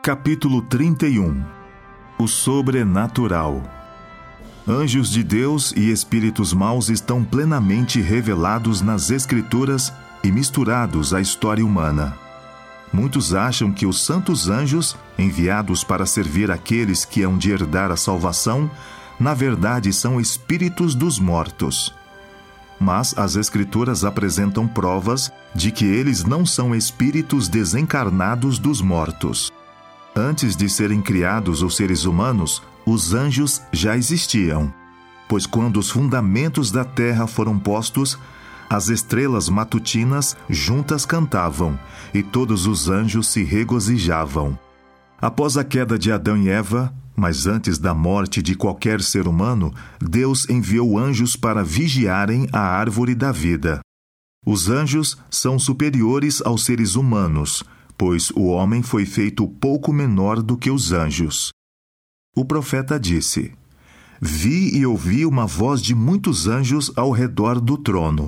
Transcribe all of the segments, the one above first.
Capítulo 31. O sobrenatural. Anjos de Deus e espíritos maus estão plenamente revelados nas Escrituras e misturados à história humana. Muitos acham que os santos anjos, enviados para servir aqueles que hão de herdar a salvação, na verdade são espíritos dos mortos. Mas as Escrituras apresentam provas de que eles não são espíritos desencarnados dos mortos. Antes de serem criados os seres humanos, os anjos já existiam, pois quando os fundamentos da terra foram postos, as estrelas matutinas juntas cantavam, e todos os anjos se regozijavam. Após a queda de Adão e Eva, mas antes da morte de qualquer ser humano, Deus enviou anjos para vigiarem a árvore da vida. Os anjos são superiores aos seres humanos, pois o homem foi feito pouco menor do que os anjos. O profeta disse: Vi e ouvi uma voz de muitos anjos ao redor do trono.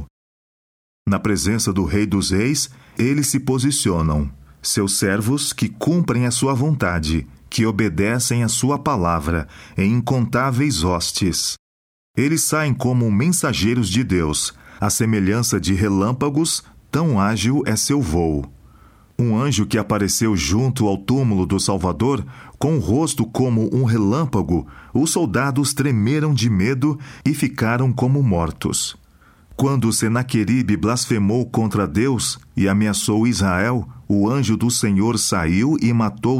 Na presença do Rei dos Reis, eles se posicionam, seus servos que cumprem a sua vontade, que obedecem a sua palavra, em incontáveis hostes. Eles saem como mensageiros de Deus, à semelhança de relâmpagos, tão ágil é seu voo. Um anjo que apareceu junto ao túmulo do Salvador, com o rosto como um relâmpago, os soldados tremeram de medo e ficaram como mortos. Quando Senaqueribe blasfemou contra Deus e ameaçou Israel, o anjo do Senhor saiu e matou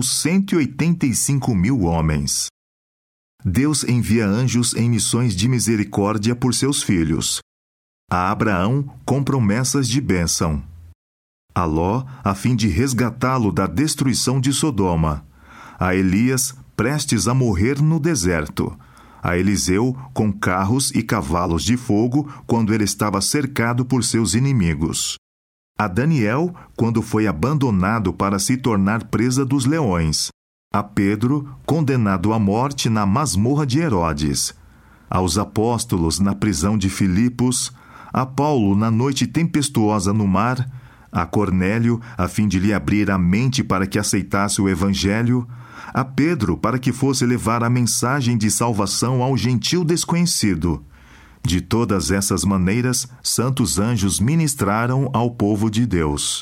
185.000 homens. Deus envia anjos em missões de misericórdia por seus filhos. A Abraão com promessas de bênção. A Ló, a fim de resgatá-lo da destruição de Sodoma. A Elias, prestes a morrer no deserto. A Eliseu, com carros e cavalos de fogo, quando ele estava cercado por seus inimigos. A Daniel, quando foi abandonado para se tornar presa dos leões. A Pedro, condenado à morte na masmorra de Herodes. Aos apóstolos na prisão de Filipos. A Paulo na noite tempestuosa no mar. A Cornélio, a fim de lhe abrir a mente para que aceitasse o Evangelho, a Pedro, para que fosse levar a mensagem de salvação ao gentil desconhecido. De todas essas maneiras, santos anjos ministraram ao povo de Deus.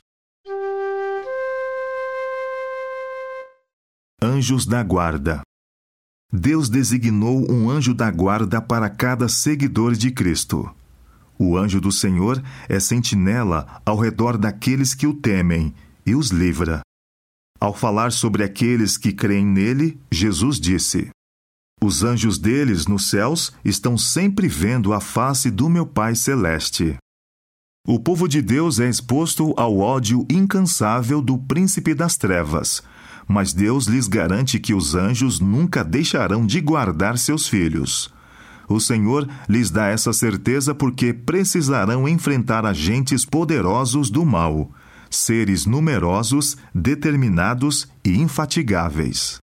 Anjos da guarda. Deus designou um anjo da guarda para cada seguidor de Cristo. O anjo do Senhor é sentinela ao redor daqueles que o temem e os livra. Ao falar sobre aqueles que creem nele, Jesus disse: Os anjos deles nos céus estão sempre vendo a face do meu Pai Celeste. O povo de Deus é exposto ao ódio incansável do príncipe das trevas, mas Deus lhes garante que os anjos nunca deixarão de guardar seus filhos. O Senhor lhes dá essa certeza porque precisarão enfrentar agentes poderosos do mal, seres numerosos, determinados e infatigáveis.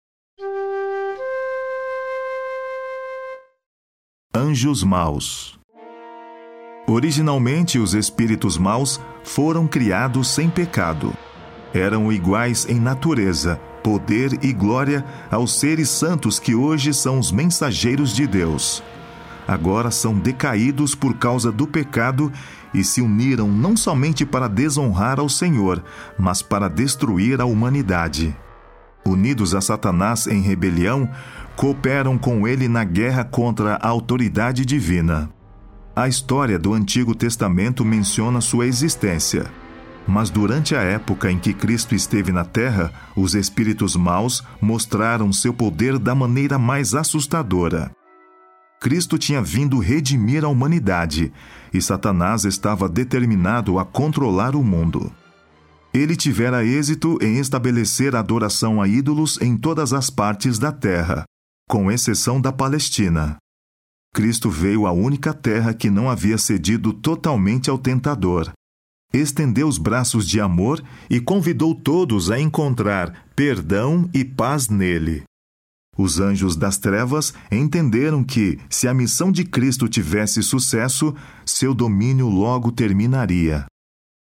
Anjos maus. Originalmente, os espíritos maus foram criados sem pecado. Eram iguais em natureza, poder e glória aos seres santos que hoje são os mensageiros de Deus. Agora são decaídos por causa do pecado e se uniram não somente para desonrar ao Senhor, mas para destruir a humanidade. Unidos a Satanás em rebelião, cooperam com ele na guerra contra a autoridade divina. A história do Antigo Testamento menciona sua existência. Mas durante a época em que Cristo esteve na terra, os espíritos maus mostraram seu poder da maneira mais assustadora. Cristo tinha vindo redimir a humanidade, e Satanás estava determinado a controlar o mundo. Ele tivera êxito em estabelecer a adoração a ídolos em todas as partes da terra, com exceção da Palestina. Cristo veio à única terra que não havia cedido totalmente ao tentador. Estendeu os braços de amor e convidou todos a encontrar perdão e paz nele. Os anjos das trevas entenderam que, se a missão de Cristo tivesse sucesso, seu domínio logo terminaria.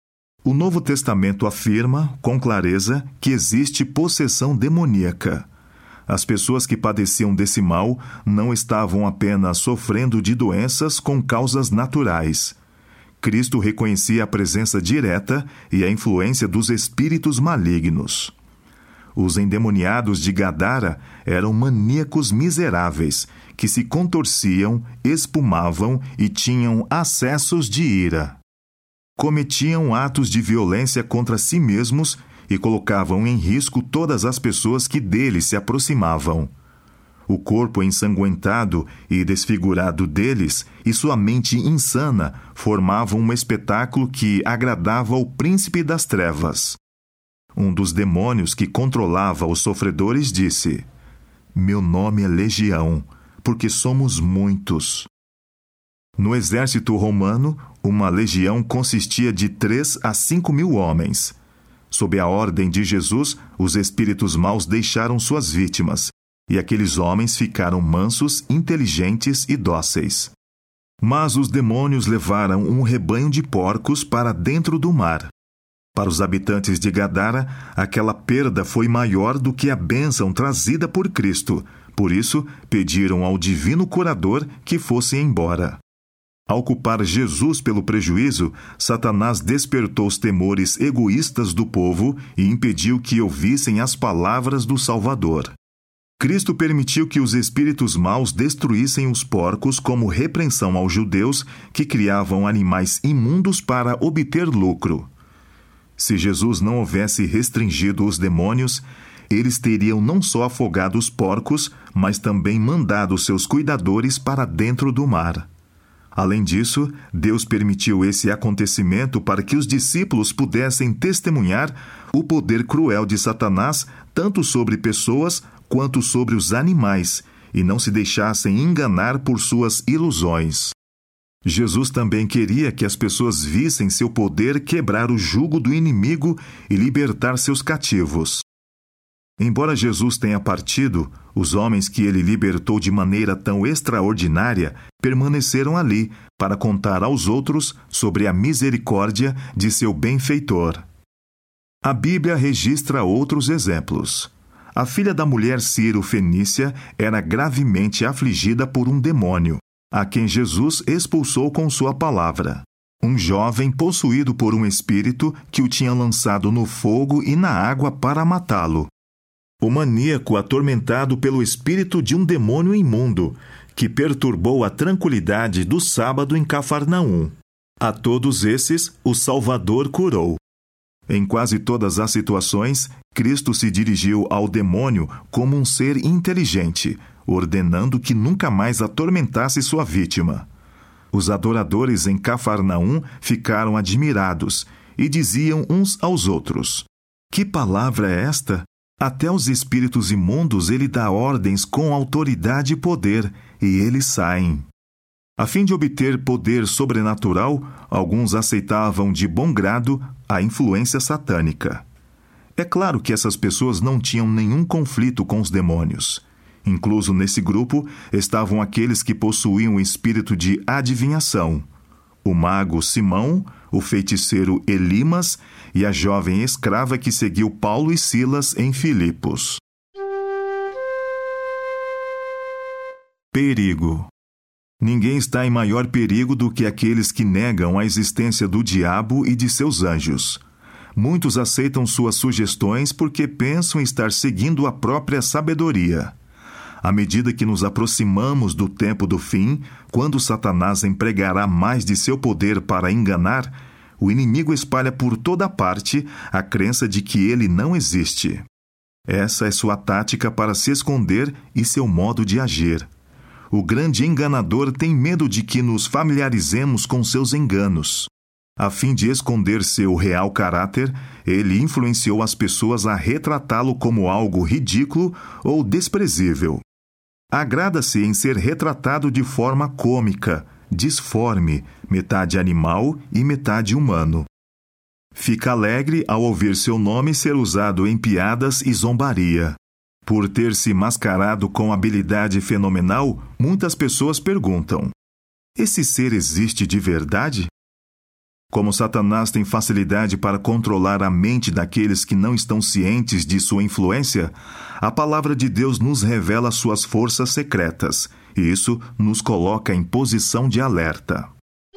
O Novo Testamento afirma, com clareza, que existe possessão demoníaca. As pessoas que padeciam desse mal não estavam apenas sofrendo de doenças com causas naturais. Cristo reconhecia a presença direta e a influência dos espíritos malignos. Os endemoniados de Gadara eram maníacos miseráveis, que se contorciam, espumavam e tinham acessos de ira. Cometiam atos de violência contra si mesmos e colocavam em risco todas as pessoas que deles se aproximavam. O corpo ensanguentado e desfigurado deles e sua mente insana formavam um espetáculo que agradava ao príncipe das trevas. Um dos demônios que controlava os sofredores disse: "Meu nome é Legião, porque somos muitos." No exército romano, uma legião consistia de 3 a 5 mil homens. Sob a ordem de Jesus, os espíritos maus deixaram suas vítimas, e aqueles homens ficaram mansos, inteligentes e dóceis. Mas os demônios levaram um rebanho de porcos para dentro do mar. Para os habitantes de Gadara, aquela perda foi maior do que a bênção trazida por Cristo. Por isso, pediram ao divino curador que fosse embora. Ao culpar Jesus pelo prejuízo, Satanás despertou os temores egoístas do povo e impediu que ouvissem as palavras do Salvador. Cristo permitiu que os espíritos maus destruíssem os porcos como repreensão aos judeus que criavam animais imundos para obter lucro. Se Jesus não houvesse restringido os demônios, eles teriam não só afogado os porcos, mas também mandado seus cuidadores para dentro do mar. Além disso, Deus permitiu esse acontecimento para que os discípulos pudessem testemunhar o poder cruel de Satanás tanto sobre pessoas quanto sobre os animais, e não se deixassem enganar por suas ilusões. Jesus também queria que as pessoas vissem seu poder quebrar o jugo do inimigo e libertar seus cativos. Embora Jesus tenha partido, os homens que ele libertou de maneira tão extraordinária permaneceram ali para contar aos outros sobre a misericórdia de seu benfeitor. A Bíblia registra outros exemplos. A filha da mulher Ciro-fenícia era gravemente afligida por um demônio, a quem Jesus expulsou com sua palavra. Um jovem possuído por um espírito que o tinha lançado no fogo e na água para matá-lo. O maníaco atormentado pelo espírito de um demônio imundo, que perturbou a tranquilidade do sábado em Cafarnaum. A todos esses, o Salvador curou. Em quase todas as situações, Cristo se dirigiu ao demônio como um ser inteligente, ordenando que nunca mais atormentasse sua vítima. Os adoradores em Cafarnaum ficaram admirados e diziam uns aos outros: "Que palavra é esta? Até aos espíritos imundos ele dá ordens com autoridade e poder, e eles saem." A fim de obter poder sobrenatural, alguns aceitavam de bom grado a influência satânica. É claro que essas pessoas não tinham nenhum conflito com os demônios. Incluso nesse grupo estavam aqueles que possuíam o espírito de adivinhação: o mago Simão, o feiticeiro Elimas e a jovem escrava que seguiu Paulo e Silas em Filipos. Perigo. Ninguém está em maior perigo do que aqueles que negam a existência do diabo e de seus anjos. Muitos aceitam suas sugestões porque pensam estar seguindo a própria sabedoria. À medida que nos aproximamos do tempo do fim, quando Satanás empregará mais de seu poder para enganar, o inimigo espalha por toda parte a crença de que ele não existe. Essa é sua tática para se esconder e seu modo de agir. O grande enganador tem medo de que nos familiarizemos com seus enganos. A fim de esconder seu real caráter, ele influenciou as pessoas a retratá-lo como algo ridículo ou desprezível. Agrada-se em ser retratado de forma cômica, disforme, metade animal e metade humano. Fica alegre ao ouvir seu nome ser usado em piadas e zombaria. Por ter se mascarado com habilidade fenomenal, muitas pessoas perguntam: esse ser existe de verdade? Como Satanás tem facilidade para controlar a mente daqueles que não estão cientes de sua influência, a palavra de Deus nos revela suas forças secretas, e isso nos coloca em posição de alerta.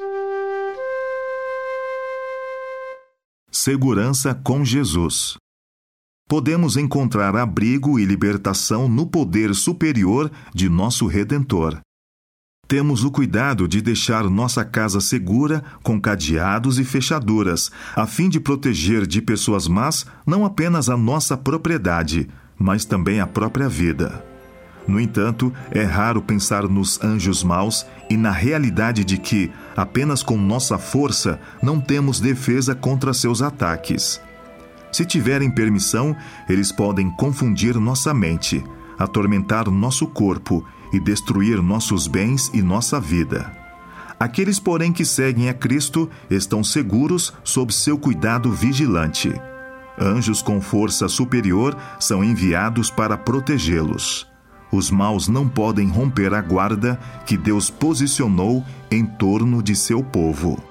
Segurança com Jesus. Podemos encontrar abrigo e libertação no poder superior de nosso Redentor. Temos o cuidado de deixar nossa casa segura, com cadeados e fechaduras, a fim de proteger de pessoas más não apenas a nossa propriedade, mas também a própria vida. No entanto, é raro pensar nos anjos maus e na realidade de que, apenas com nossa força, não temos defesa contra seus ataques. Se tiverem permissão, eles podem confundir nossa mente, atormentar nosso corpo e destruir nossos bens e nossa vida. Aqueles, porém, que seguem a Cristo estão seguros sob seu cuidado vigilante. Anjos com força superior são enviados para protegê-los. Os maus não podem romper a guarda que Deus posicionou em torno de seu povo.